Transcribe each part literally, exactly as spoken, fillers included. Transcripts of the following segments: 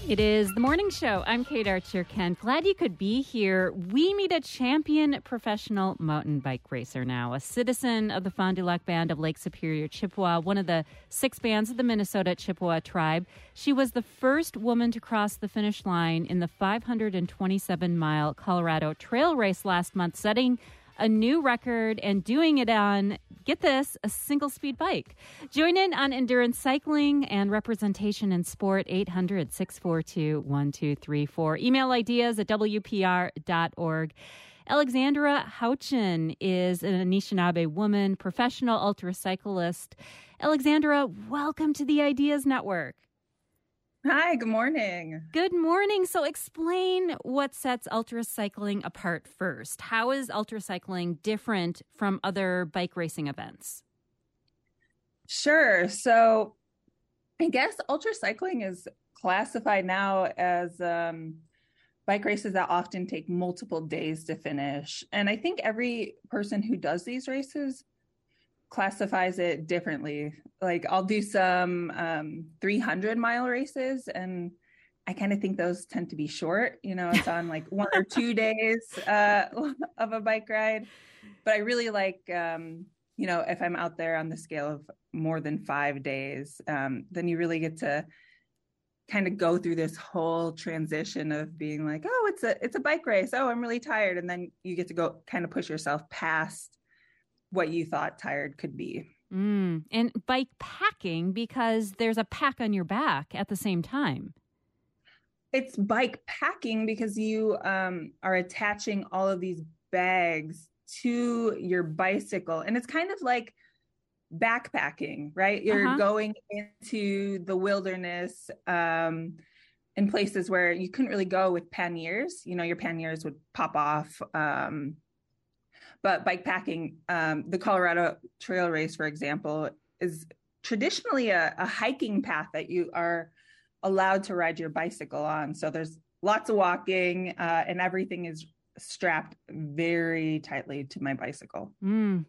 It is the morning show. I'm Kate Archer-Kent. Glad you could be here. We meet a champion professional mountain bike racer now, a citizen of the Fond du Lac Band of Lake Superior, Chippewa, one of the six bands of the Minnesota Chippewa tribe. She was the first woman to cross the finish line in the five hundred twenty-seven mile Colorado Trail Race last month, setting a new record and doing it on, get this, a single-speed bike. Join in on endurance cycling and representation in sport, eight hundred, six four two, one two three four. Email ideas at w p r dot org. Alexandra Houchin is an Anishinaabe woman, professional ultracyclist. Alexandra, welcome to the Ideas Network. Hi, good morning. Good morning. So explain what sets ultracycling apart first. How is ultracycling different from other bike racing events? Sure. So I guess ultracycling is classified now as um, bike races that often take multiple days to finish. And I think every person who does these races classifies it differently. Like I'll do some um, three hundred mile races, and I kind of think those tend to be short. You know, it's on like one or two days uh, of a bike ride. But I really like, um, you know, if I'm out there on the scale of more than five days, um, then you really get to kind of go through this whole transition of being like, oh, it's a it's a bike race. Oh, I'm really tired. And then you get to go kind of push yourself past what you thought tired could be. Mm. And bike packing, because there's a pack on your back at the same time. It's bike packing because you um, are attaching all of these bags to your bicycle. And it's kind of like backpacking, right? You're uh-huh. going into the wilderness um, in places where you couldn't really go with panniers. You know, your panniers would pop off. Um, But bike packing, um, the Colorado Trail Race, for example, is traditionally a, a hiking path that you are allowed to ride your bicycle on. So there's lots of walking uh, and everything is strapped very tightly to my bicycle. Mm.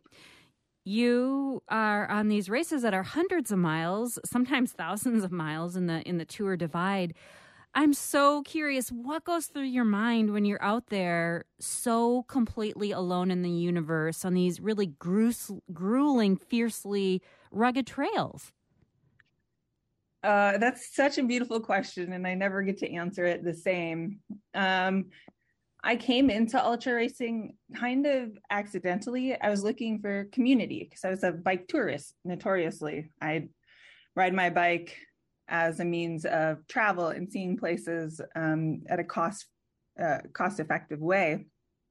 You are on these races that are hundreds of miles, sometimes thousands of miles in the in the Tour Divide. I'm so curious, what goes through your mind when you're out there so completely alone in the universe on these really grues- grueling, fiercely rugged trails? Uh, that's such a beautiful question, and I never get to answer it the same. Um, I came into ultra racing kind of accidentally. I was looking for community because I was a bike tourist, notoriously. I'd ride my bike as a means of travel and seeing places um, at a cost uh, cost-effective way.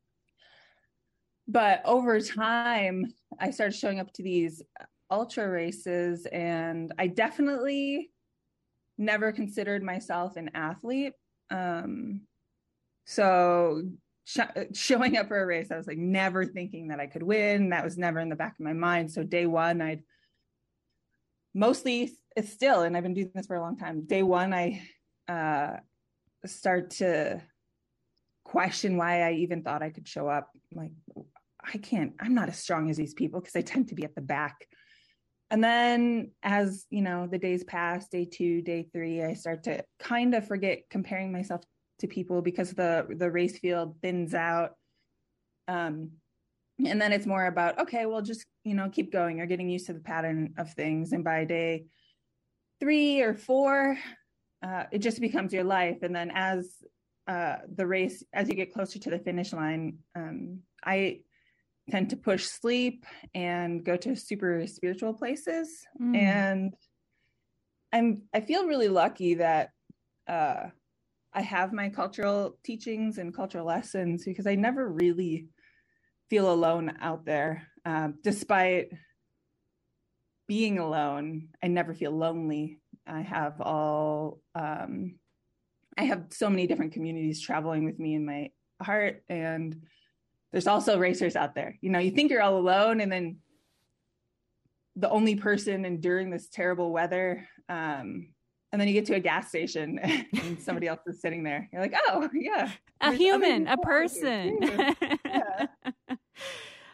But over time, I started showing up to these ultra races, and I definitely never considered myself an athlete. Um, so sh- showing up for a race, I was like never thinking that I could win. That was never in the back of my mind. So day one, I'd mostly it's still, and I've been doing this for a long time. Day one, I uh, start to question why I even thought I could show up. Like, I can't, I'm not as strong as these people because I tend to be at the back. And then as, you know, the days pass, day two, day three, I start to kind of forget comparing myself to people because the, the race field thins out. Um, And then it's more about, okay, well, just, you know, keep going. You're getting used to the pattern of things. And by day three or four, uh, it just becomes your life. And then as uh, the race, as you get closer to the finish line, um, I tend to push sleep and go to super spiritual places. Mm. And I'm, I feel really lucky that uh, I have my cultural teachings and cultural lessons because I never really feel alone out there. Um, despite being alone, I never feel lonely. I have all, um, I have so many different communities traveling with me in my heart. And there's also racers out there. You know, you think you're all alone, and then the only person enduring this terrible weather. Um, and then you get to a gas station and somebody else is sitting there. You're like, oh, yeah. A human, a person. Yeah.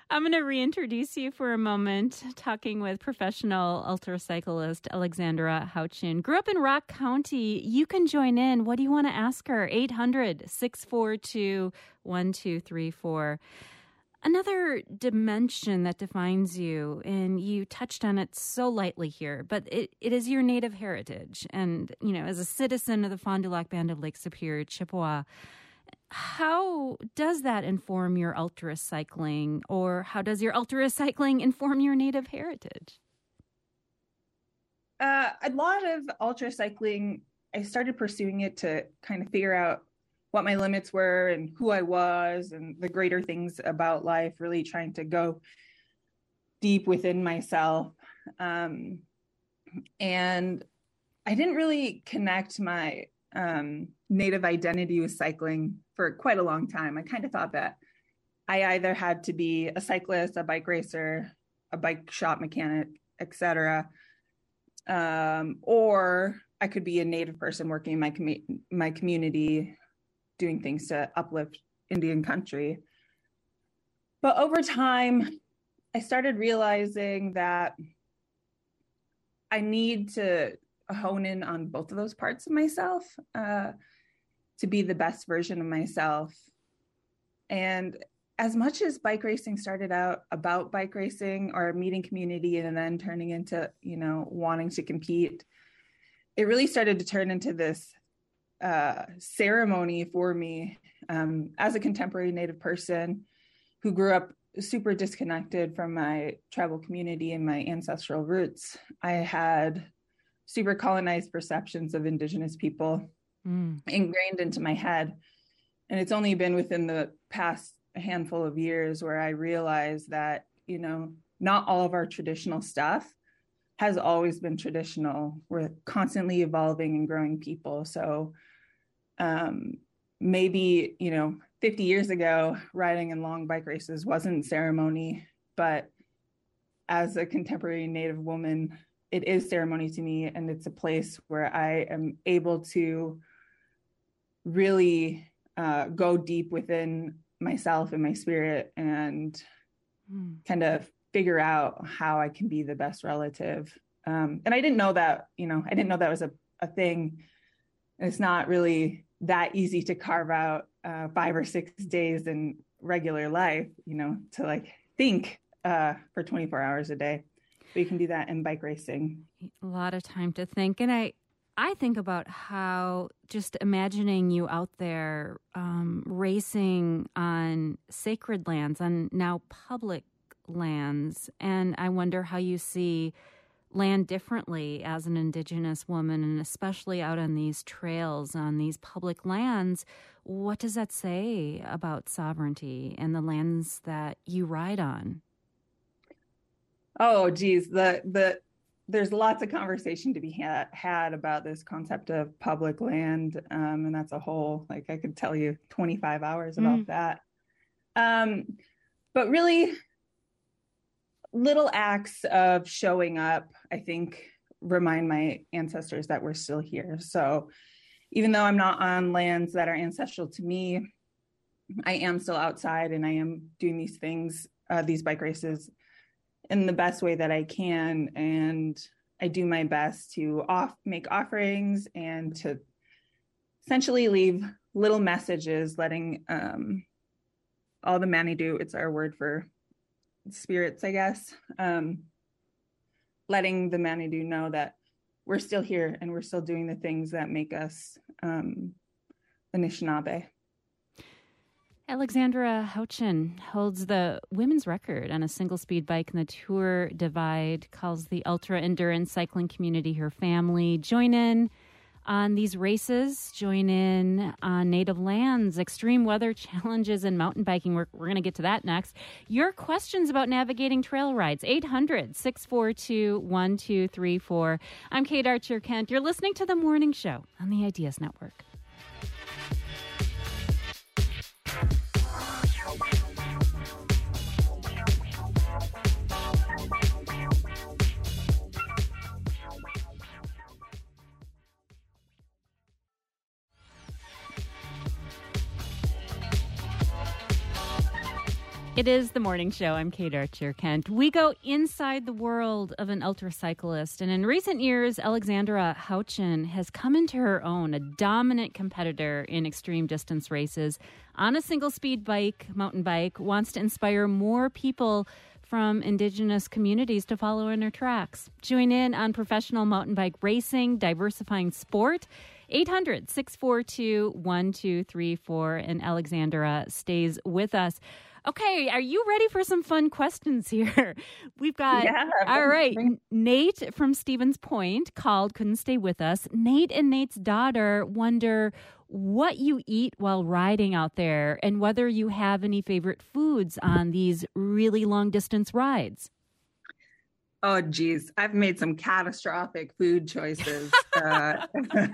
I'm going to reintroduce you for a moment, talking with professional ultracyclist Alexandra Houchin. Grew up in Rock County. You can join in. What do you want to ask her? eight hundred, six four two, one two three four. Another dimension that defines you, and you touched on it so lightly here, but it, it is your native heritage. And, you know, as a citizen of the Fond du Lac Band of Lake Superior, Chippewa, how does that inform your ultra cycling, or how does your ultra cycling inform your native heritage? Uh, a lot of ultra cycling, I started pursuing it to kind of figure out what my limits were and who I was and the greater things about life, really trying to go deep within myself. Um, and I didn't really connect my um, native identity with cycling for quite a long time. I kind of thought that I either had to be a cyclist, a bike racer, a bike shop mechanic, et cetera, um, or I could be a native person working in my com- my community, doing things to uplift Indian country. But over time, I started realizing that I need to hone in on both of those parts of myself uh, to be the best version of myself. And as much as bike racing started out about bike racing or meeting community and then turning into, you know, wanting to compete, it really started to turn into this uh, ceremony for me um, as a contemporary Native person who grew up super disconnected from my tribal community and my ancestral roots. I had super colonized perceptions of Indigenous people mm. ingrained into my head. And it's only been within the past handful of years where I realized that, you know, not all of our traditional stuff has always been traditional. We're constantly evolving and growing people. So um, maybe, you know, fifty years ago, riding in long bike races wasn't ceremony, but as a contemporary Native woman, it is ceremony to me. And it's a place where I am able to really uh, go deep within myself and my spirit and mm. kind of figure out how I can be the best relative. Um, and I didn't know that, you know, I didn't know that was a, a thing. It's not really that easy to carve out uh, five or six days in regular life, you know, to like think uh, for twenty-four hours a day. But you can do that in bike racing. A lot of time to think. And I, I think about how just imagining you out there um, racing on sacred lands, on now public lands. And I wonder how you see land differently as an Indigenous woman, and especially out on these trails, on these public lands. What does that say about sovereignty and the lands that you ride on? Oh, geez, the the there's lots of conversation to be had, had about this concept of public land, um, and that's a whole, like I could tell you twenty-five hours about mm. that. Um, but really, little acts of showing up, I think, remind my ancestors that we're still here. So even though I'm not on lands that are ancestral to me, I am still outside and I am doing these things, uh, these bike races in the best way that I can. And I do my best to off make offerings and to essentially leave little messages, letting um, all the Manitou, it's our word for spirits, I guess, um, letting the Manitou know that we're still here and we're still doing the things that make us um, Anishinaabe. Alexandra Houchin holds the women's record on a single-speed bike in the Tour Divide, calls the ultra-endurance cycling community her family. Join in on these races, join in on native lands, extreme weather challenges, and mountain biking. We're, we're going to get to that next. Your questions about navigating trail rides, eight hundred, six four two, one two three four. I'm Kate Archer-Kent. You're listening to The Morning Show on the Ideas Network. It is the morning show. I'm Kate Archer-Kent. We go inside the world of an ultracyclist. And in recent years, Alexandra Houchen has come into her own, a dominant competitor in extreme distance races on a single speed bike, mountain bike, wants to inspire more people from Indigenous communities to follow in her tracks. Join in on professional mountain bike racing, diversifying sport. eight hundred, six four two, one two three four. And Alexandra stays with us. Okay, are you ready for some fun questions here? We've got, yeah, all right, Nate from Stevens Point called, couldn't stay with us. Nate and Nate's daughter wonder what you eat while riding out there and whether you have any favorite foods on these really long distance rides. Oh, geez. I've made some catastrophic food choices uh,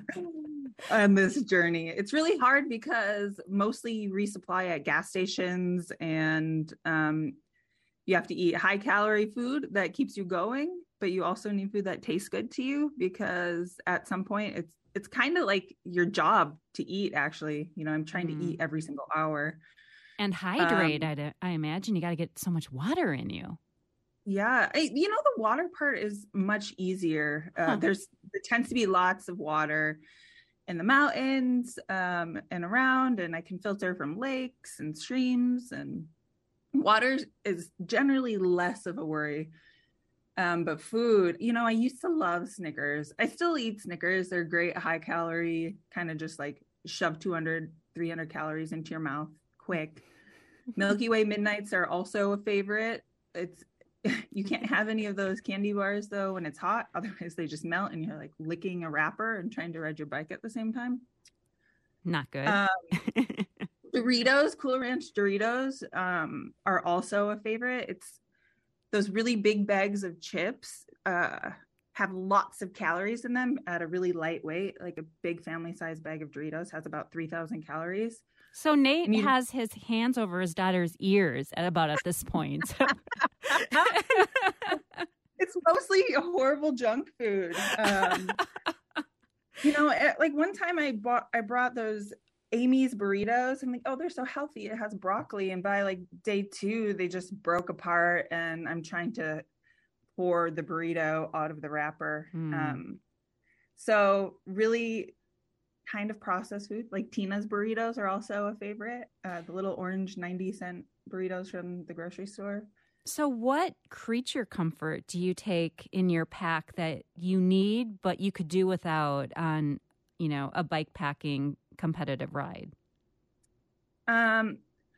on this journey. It's really hard because mostly you resupply at gas stations and um, you have to eat high calorie food that keeps you going, but you also need food that tastes good to you because at some point it's it's kind of like your job to eat, actually. You know, I'm trying mm. to eat every single hour. And hydrate, um, I, I imagine you got to get so much water in you. Yeah. I, you know, the water part is much easier. Uh, huh. There's, there tends to be lots of water in the mountains um, and around, and I can filter from lakes and streams, and water is generally less of a worry. Um, but food, you know, I used to love Snickers. I still eat Snickers. They're great, high calorie, kind of just like shove two hundred, three hundred calories into your mouth quick. Milky Way Midnights are also a favorite. It's, you can't have any of those candy bars though when it's hot, otherwise they just melt and you're like licking a wrapper and trying to ride your bike at the same time. Not good. Um, Doritos, Cool Ranch Doritos um, are also a favorite. It's those really big bags of chips uh, have lots of calories in them at a really light weight. Like a big family size bag of Doritos has about three thousand calories. So Nate you, has his hands over his daughter's ears at about at this point. It's mostly horrible junk food. Um, you know, like one time I bought, I brought those Amy's burritos. I'm like, oh, they're so healthy. It has broccoli. And by like day two, they just broke apart and I'm trying to pour the burrito out of the wrapper. Mm. Um, so really kind of processed food, like Tina's burritos are also a favorite. Uh, the little orange ninety cent burritos from the grocery store. So what creature comfort do you take in your pack that you need, but you could do without on, you know, a bike packing competitive ride? Um,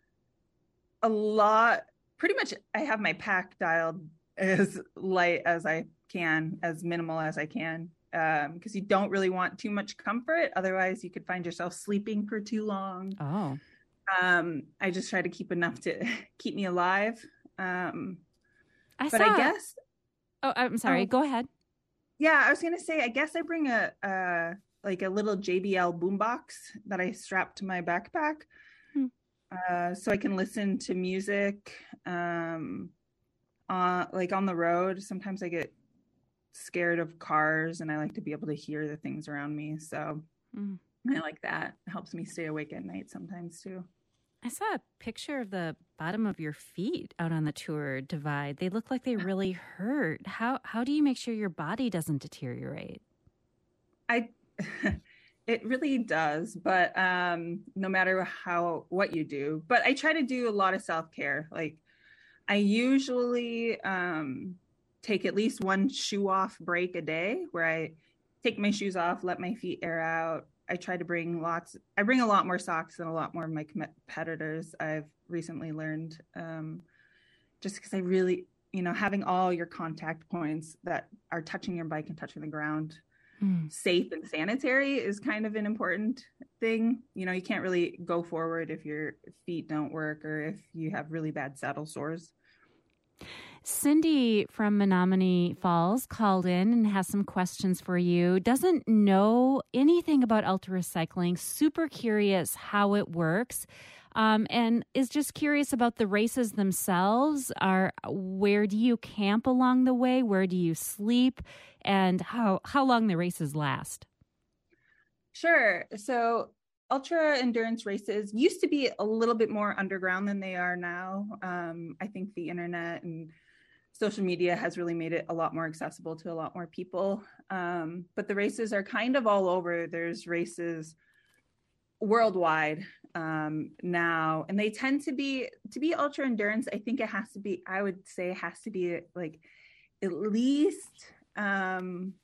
a lot, pretty much I have my pack dialed as light as I can, as minimal as I can. Um, because you don't really want too much comfort. Otherwise you could find yourself sleeping for too long. Oh, um, I just try to keep enough to keep me alive. Um, I but saw, I guess, oh, I'm sorry. Oh, Go ahead. Yeah. I was going to say, I guess I bring a, uh, like a little J B L boombox that I strap to my backpack. Hmm. Uh, so I can listen to music, um, uh, like on the road. Sometimes I get scared of cars and I like to be able to hear the things around me. So mm. I like that. It helps me stay awake at night sometimes too. I saw a picture of the bottom of your feet out on the Tour Divide. They look like they really hurt. How how do you make sure your body doesn't deteriorate? I it really does, but um no matter how what you do. But I try to do a lot of self-care. Like I usually um take at least one shoe off break a day where I take my shoes off, let my feet air out. I try to bring lots, I bring a lot more socks than a lot more of my competitors. I've recently learned um, just because I really, you know, having all your contact points that are touching your bike and touching the ground mm. safe and sanitary is kind of an important thing. You know, you can't really go forward if your feet don't work or if you have really bad saddle sores. Cindy from Menominee Falls called in and has some questions for you. Doesn't know anything about ultracycling, super curious how it works, um, and is just curious about the races themselves. Are where do you camp along the way? Where do you sleep? And how, how long the races last? Sure. So ultra endurance races used to be a little bit more underground than they are now. Um, I think the internet and social media has really made it a lot more accessible to a lot more people. Um, but the races are kind of all over. There's races worldwide um, now, and they tend to be to be ultra endurance. I think it has to be. I would say it has to be like at least um,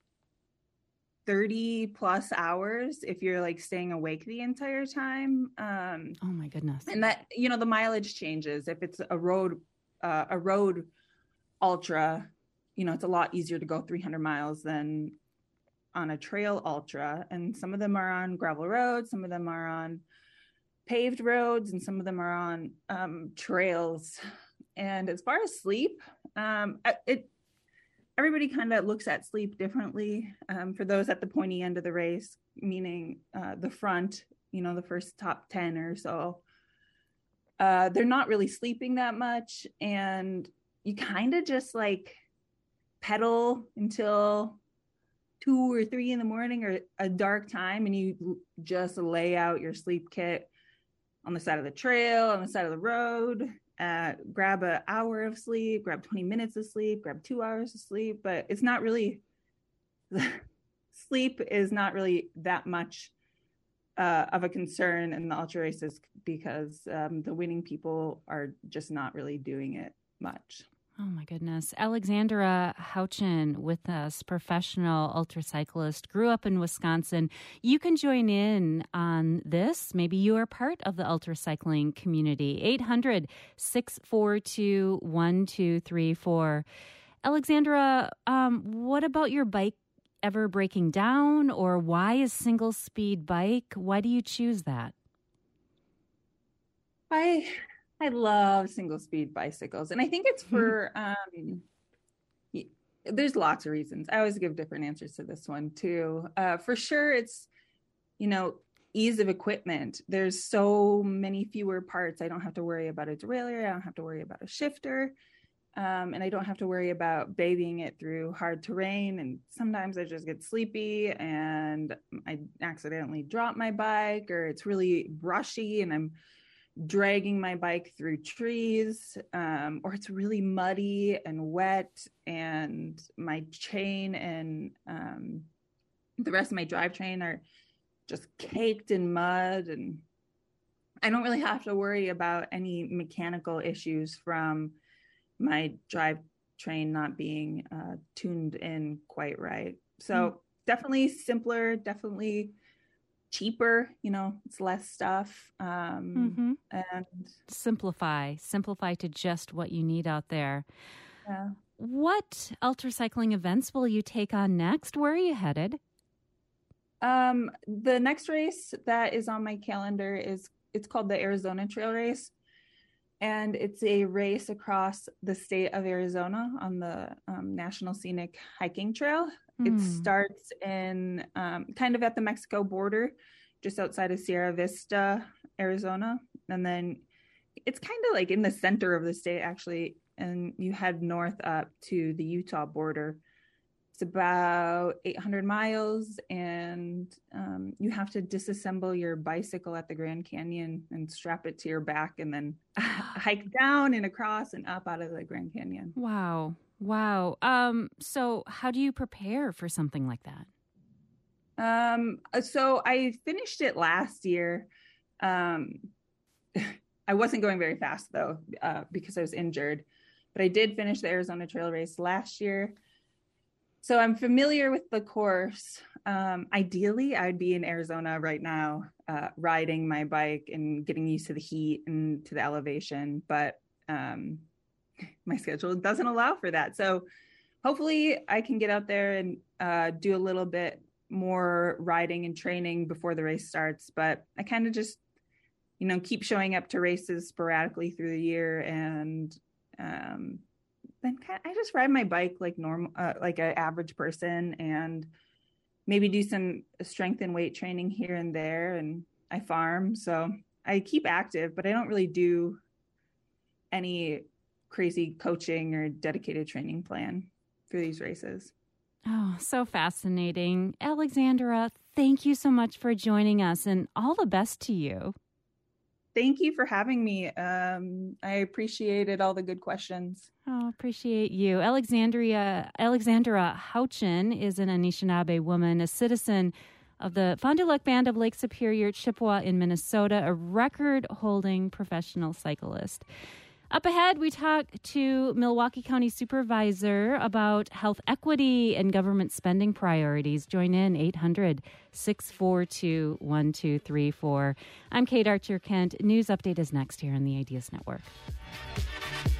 thirty plus hours if you're like staying awake the entire time. Um, oh my goodness! And that, you know, the mileage changes. If it's a road uh, a road ultra, you know, it's a lot easier to go three hundred miles than on a trail ultra. And some of them are on gravel roads, some of them are on paved roads, and some of them are on um, trails. And as far as sleep, um, it everybody kind of looks at sleep differently. Um, for those at the pointy end of the race, meaning uh, the front, you know, the first top ten or so, uh, they're not really sleeping that much. And you kind of just like pedal until two or three in the morning or a dark time, and you just lay out your sleep kit on the side of the trail, on the side of the road, uh, grab an hour of sleep, grab twenty minutes of sleep, grab two hours of sleep. But it's not really, sleep is not really that much uh, of a concern in the ultra races because um, the winning people are just not really doing it much. Oh, my goodness. Alexandra Houchin with us, professional ultracyclist, grew up in Wisconsin. You can join in on this. Maybe you are part of the ultracycling community. eight hundred, six four two, one two three four. Alexandra, um, what about your bike ever breaking down, or why is single speed bike? Why do you choose that? I... I love single speed bicycles. And I think it's for, um, there's lots of reasons. I always give different answers to this one too. Uh, for sure, it's, you know, ease of equipment. There's so many fewer parts. I don't have to worry about a derailleur. I don't have to worry about a shifter. Um, and I don't have to worry about babying it through hard terrain. And sometimes I just get sleepy and I accidentally drop my bike, or it's really brushy and I'm dragging my bike through trees, um, or it's really muddy and wet and my chain and um, the rest of my drivetrain are just caked in mud, and I don't really have to worry about any mechanical issues from my drivetrain not being uh, tuned in quite right. So mm. definitely simpler, definitely cheaper, you know, it's less stuff. Um, mm-hmm. And simplify, simplify to just what you need out there. Yeah. What ultracycling events will you take on next? Where are you headed? Um, the next race that is on my calendar is, it's called the Arizona Trail Race. And it's a race across the state of Arizona on the um, National Scenic Hiking Trail. Mm. It starts in um, kind of at the Mexico border, just outside of Sierra Vista, Arizona. And then it's kind of like in the center of the state, actually. And you head north up to the Utah border. It's about eight hundred miles, and um, you have to disassemble your bicycle at the Grand Canyon and strap it to your back, and then hike down and across and up out of the Grand Canyon. Wow. Wow. Um, so how do you prepare for something like that? Um, so I finished it last year. Um, I wasn't going very fast, though, uh, because I was injured. But I did finish the Arizona Trail Race last year. So I'm familiar with the course. Um, ideally, I'd be in Arizona right now, uh, riding my bike and getting used to the heat and to the elevation. But um, my schedule doesn't allow for that. So hopefully I can get out there and uh, do a little bit more riding and training before the race starts. But I kind of just, you know, keep showing up to races sporadically through the year, and um, then I just ride my bike like normal, uh, like an average person, and maybe do some strength and weight training here and there. And I farm, so I keep active, but I don't really do any crazy coaching or dedicated training plan for these races. Oh, so fascinating. Alexandra, thank you so much for joining us, and all the best to you. Thank you for having me. Um, I appreciated all the good questions. Oh, appreciate you. Alexandria, Alexandra Houchin is an Anishinaabe woman, a citizen of the Fond du Lac Band of Lake Superior, Chippewa in Minnesota, a record-holding professional cyclist. Up ahead, we talk to Milwaukee County Supervisor about health equity and government spending priorities. Join in eight hundred, six four two, one two three four. I'm Kate Archer Kent. News Update is next here on the Ideas Network.